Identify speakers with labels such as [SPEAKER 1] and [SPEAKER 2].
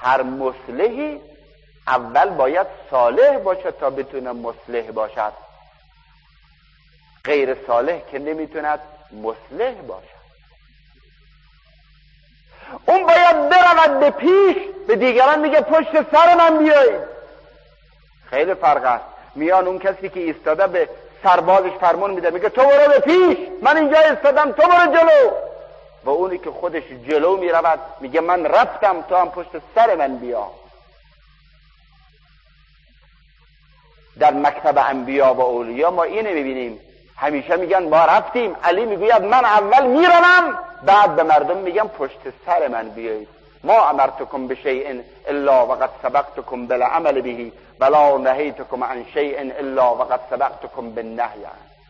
[SPEAKER 1] هر مصلحی اول باید صالح باشه تا بتونه مصلح باشد، غیر صالح که نمیتوند مصلح باشد. اون باید برود به پیش، به دیگران میگه پشت سر من بیایید. خیلی فرق است میان اون کسی که ایستاده به سربازش فرمان میده میگه تو برو به پیش، من اینجا ایستادم تو برو جلو، و اونی که خودش جلو میرود میگه من رفتم تو هم پشت سر من بیا. در مکتب انبیا و اولیا ما اینه میبینیم، همیشه میگن ما رفتیم، علی میگوید من اول میروم بعد به مردم میگم پشت سر من بیایید. ما امرتکم بشیء الا وقد سبقتکم بالعمل به ولا نهیتکم عن شیء الا وقد سبقتکم بالنهی عنه.